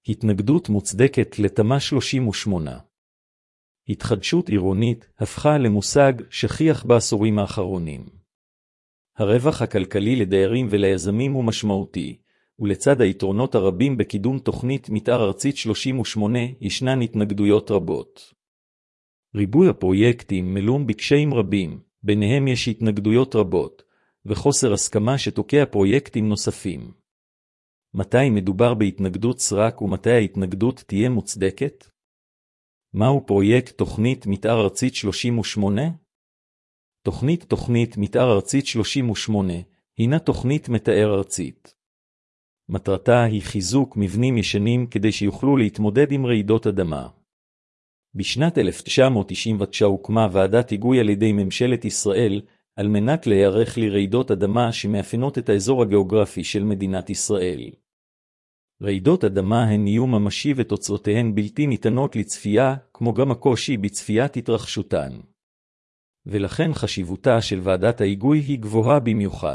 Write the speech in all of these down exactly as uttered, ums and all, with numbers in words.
התנגדות מוצדקת לתמ"א שלושים ושמונה. התחדשות עירונית הפכה למושג שכיח בעשורים האחרונים. הרווח הכלכלי לדיירים וליזמים הוא משמעותי, ולצד היתרונות הרבים בקידום תוכנית מתאר ארצית שלושים ושמונה ישנן התנגדויות רבות. ריבוי הפרויקטים מלום בקשיים רבים, ביניהם יש התנגדויות רבות, וחוסר הסכמה שתוקע פרויקטים נוספים. מתי מדובר בהתנגדות סרק ומתי ההתנגדות תהיה מוצדקת? מהו פרויקט תוכנית מתאר ארצית שלושים ושמונה? תוכנית תוכנית מתאר ארצית שלושים ושמונה הינה תוכנית מתאר ארצית. מטרתה היא חיזוק מבנים ישנים כדי שיוכלו להתמודד עם רעידות אדמה. בשנת אלף תשע מאות תשעים ותשע הוקמה ועדת היגוי על ידי ממשלת ישראל על מנת להיערך לרעידות אדמה שמאפיינות את האזור הגיאוגרפי של מדינת ישראל. רעידות אדמה הן איום ממשי ותוצאותיהן בלתי ניתנות לצפייה, כמו גם הקושי בצפיית התרחשותן. ולכן חשיבותה של ועדת ההיגוי היא גבוהה במיוחד.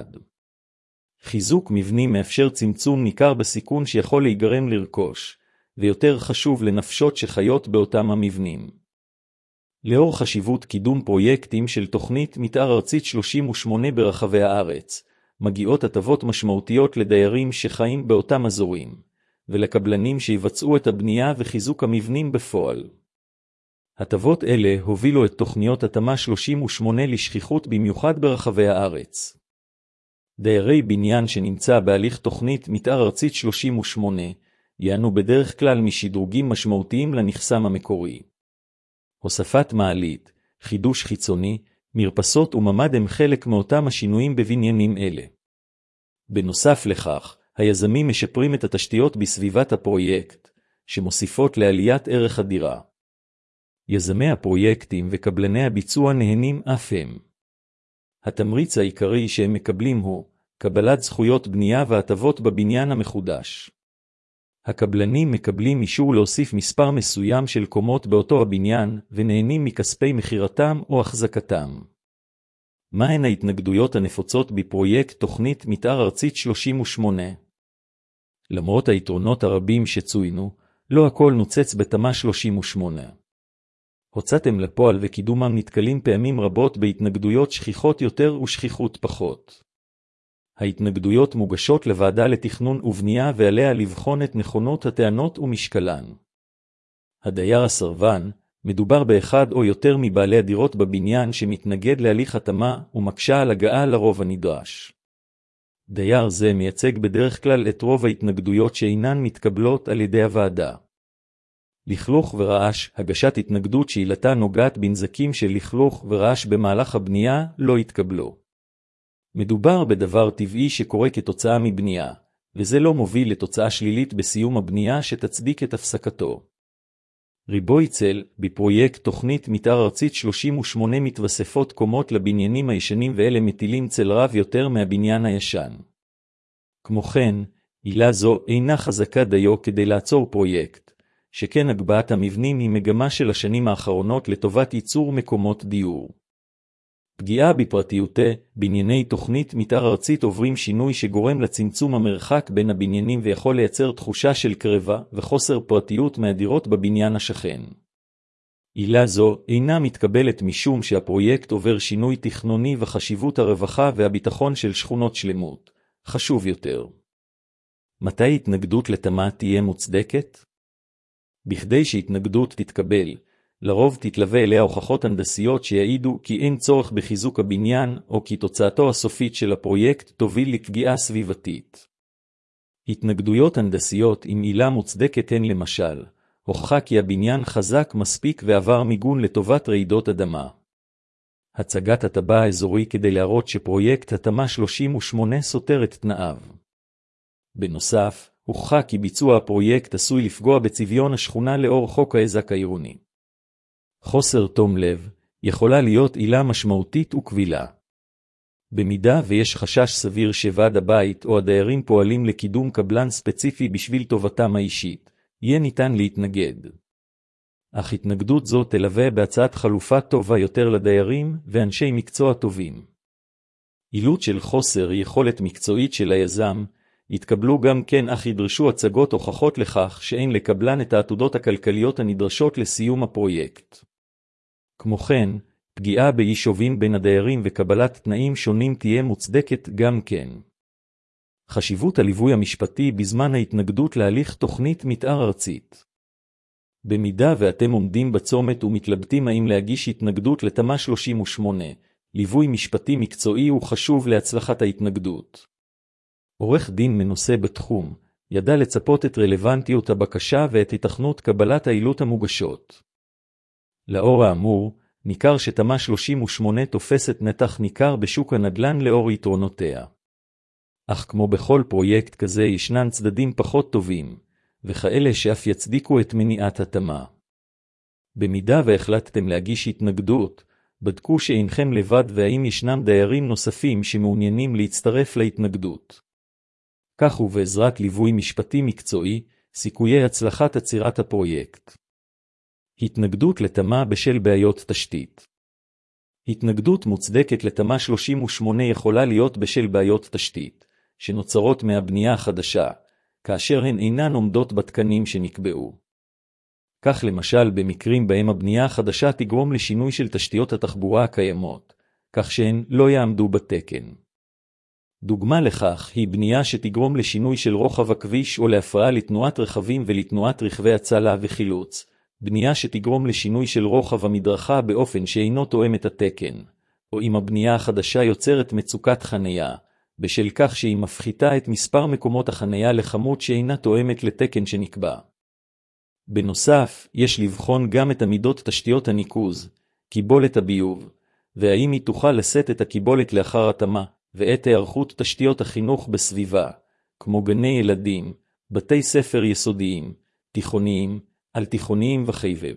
חיזוק מבנים מאפשר צמצום ניכר בסיכון שיכול להיגרם לרכוש, ויותר חשוב לנפשות שחיות באותם המבנים. לאור חשיבות קידום פרויקטים של תוכנית מתאר ארצית שלושים ושמונה ברחבי הארץ, מגיעות הטבות משמעותיות לדיירים שחיים באותם אזורים, ולקבלנים שיבצעו את הבנייה וחיזוק המבנים בפועל. הטבות אלה הובילו את תוכניות התמ"א שלושים ושמונה לשכיחות במיוחד ברחבי הארץ. דיירי בניין שנמצא בהליך תוכנית מתאר ארצית שלושים ושמונה יענו בדרך כלל משדרוגים משמעותיים לנכסם המקורי. הוספת מעלית, חידוש חיצוני, מרפסות וממ"ד הם חלק מאותם השינויים בבניינים אלה. בנוסף לכך, היזמים משפרים את התשתיות בסביבת הפרויקט, שמוסיפות לעליית ערך הדירה. יזמי הפרויקטים וקבלני הביצוע נהנים אף הם. התמריץ העיקרי שהם מקבלים הוא קבלת זכויות בנייה והטבות בבניין המחודש. הקבלנים מקבלים אישור להוסיף מספר מסוים של קומות באותו הבניין ונהנים מכספי מחירתם או החזקתם. מהן ההתנגדויות הנפוצות בפרויקט תוכנית מתאר ארצית שלושים ושמונה? למרות היתרונות הרבים שצוינו, לא הכל נוצץ בתמ"א שלושים ושמונה. הוצאתם לפועל וקידומם נתקלים פעמים רבות בהתנגדויות שכיחות יותר ושכיחות פחות. ההתנגדויות מוגשות לוועדה לתכנון ובנייה ועליה לבחון את נכונות הטענות ומשקלן. הדייר הסרבן, מדובר באחד או יותר מבעלי הדירות בבניין שמתנגד להליך התאמה ומקשה על הגעה לרוב הנדרש. דייר זה מייצג בדרך כלל את רוב ההתנגדויות שאינן מתקבלות על ידי הוועדה. לכלוך ורעש, הגשת התנגדות שעילתה נוגעת בנזקים של לכלוך ורעש במהלך הבנייה לא התקבלו. מדובר בדבר טבעי שקורה כתוצאה מבנייה, וזה לא מוביל לתוצאה שלילית בסיום הבנייה שתצדיק את הפסקתו. ריבוי צל, בפרויקט תוכנית מתאר ארצית שלושים ושמונה מתווספות קומות לבניינים הישנים ואלה מטילים צל רב יותר מהבניין הישן. כמו כן, עילה זו אינה חזקה דיו כדי לעצור פרויקט, שכן הגבהת המבנים היא מגמה של השנים האחרונות לטובת ייצור מקומות דיור. פגיעה בפרטיותה, בנייני תוכנית מתאר ארצית עוברים שינוי שגורם לצמצום המרחק בין הבניינים ויכול לייצר תחושה של קרבה וחוסר פרטיות מהדירות בבניין השכן. עילה זו אינה מתקבלת משום שהפרויקט עובר שינוי תכנוני וחשיבות הרווחה והביטחון של שכונות שלמות. חשוב יותר. מתי התנגדות לתמ"א תהיה מוצדקת? בכדי שהתנגדות תתקבל, לרוב תתלווה אליה הוכחות הנדסיות שיעידו כי אין צורך בחיזוק הבניין או כי תוצאתו הסופית של הפרויקט תוביל לפגיעה סביבתית. התנגדויות הנדסיות עם עילה מוצדקת הן למשל, הוכחה כי הבניין חזק מספיק ועבר מיגון לטובת רעידות אדמה. הצגת הטבע האזורי כדי להראות שפרויקט התמ"א שלושים ושמונה סותר את תנאיו. בנוסף, הוכחה כי ביצוע הפרויקט עשוי לפגוע בצביון השכונה לאור חוק האזק העירוני. חוסר תום לב יכולה להיות עילה משמעותית וקבילה. במידה ויש חשש סביר שוועד הבית או הדיירים פועלים לקידום קבלן ספציפי בשביל טובתם האישית, יהיה ניתן להתנגד. אך התנגדות זו תלווה בהצעת חלופה טובה יותר לדיירים ואנשי מקצוע טובים. עילות של חוסר יכולת מקצועית של היזם יתקבלו גם כן, אך ידרשו הצגות הוכחות לכך שאין לקבלן את העתודות הכלכליות הנדרשות לסיום הפרויקט. כמו כן, פגיעה ביישובים בין הדיירים וקבלת תנאים שונים תהיה מוצדקת גם כן. חשיבות הליווי המשפטי בזמן ההתנגדות להליך תוכנית מתאר ארצית. במידה ואתם עומדים בצומת ומתלבטים האם להגיש התנגדות לתמ"א שלושים ושמונה, ליווי משפטי מקצועי הוא חשוב להצלחת ההתנגדות. עורך דין מנוסה בתחום, ידע לצפות את רלוונטיות הבקשה ואת התכנות קבלת העילות המוגשות. לאור האמור, ניכר שתמ"א שלושים ושמונה תופסת נתח ניכר בשוק הנדל"ן לאור יתרונותיה. אך כמו בכל פרויקט כזה ישנן צדדים פחות טובים, וכאלה שאף יצדיקו את מניעת התמ"א. במידה והחלטתם להגיש התנגדות, בדקו שאינכם לבד והאם ישנם דיירים נוספים שמעוניינים להצטרף להתנגדות. כך ובעזרת ליווי משפטי מקצועי, סיכויי הצלחת עצירת הפרויקט. התנגדות לתמ"א בשל בעיות תשתית. התנגדות מוצדקת לתמ"א שלושים ושמונה יכולה להיות בשל בעיות תשתית, שנוצרות מהבנייה החדשה, כאשר הן אינן עומדות בתקנים שנקבעו. כך למשל במקרים בהם הבנייה החדשה תגרום לשינוי של תשתיות התחבורה הקיימות, כך שהן לא יעמדו בתקן. דוגמה לכך היא בנייה שתגרום לשינוי של רוחב הכביש או להפרעה לתנועת רכבים ולתנועת רכבי הצלה וחילוץ, בנייה שתגרום לשינוי של רוחב המדרכה באופן שאינו תואם את התקן, או אם הבנייה החדשה יוצרת מצוקת חנייה, בשל כך שהיא מפחיתה את מספר מקומות החנייה לכמות שאינה תואמת לתקן שנקבע. בנוסף, יש לבחון גם את עמידות תשתיות הניקוז, קיבולת הביוב, והאם היא תוכל לשאת את הקיבולת לאחר התמ"א, ואת היערכות תשתיות החינוך בסביבה, כמו גני ילדים, בתי ספר יסודיים, תיכוניים, על תיכוניים וחייבב.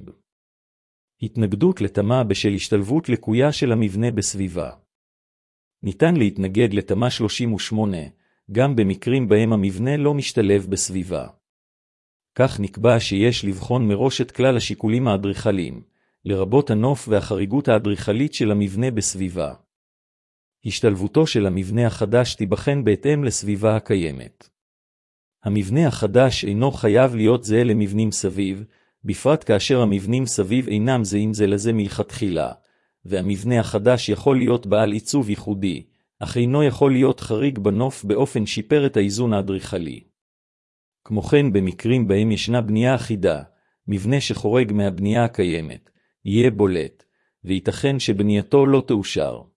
התנגדות לתמ"א בשל השתלבות לקויה של המבנה בסביבה. ניתן להתנגד לתמ"א שלושים ושמונה, גם במקרים בהם המבנה לא משתלב בסביבה. כך נקבע שיש לבחון מראש את כלל השיקולים האדריכליים, לרבות הנוף והחריגות האדריכלית של המבנה בסביבה. השתלבותו של המבנה החדש תיבחן בהתאם לסביבה הקיימת. המבנה החדש אינו חייב להיות זהה למבנים סביב, בפרט כאשר המבנים סביב אינם זהים זה לזה מלכתחילה, והמבנה החדש יכול להיות בעל עיצוב ייחודי, אך אינו יכול להיות חריג בנוף באופן שיפר את האיזון האדריכלי. כמו כן במקרים בהם ישנה בנייה אחידה, מבנה שחורג מהבנייה הקיימת, יהיה בולט, וייתכן שבנייתו לא תאושר.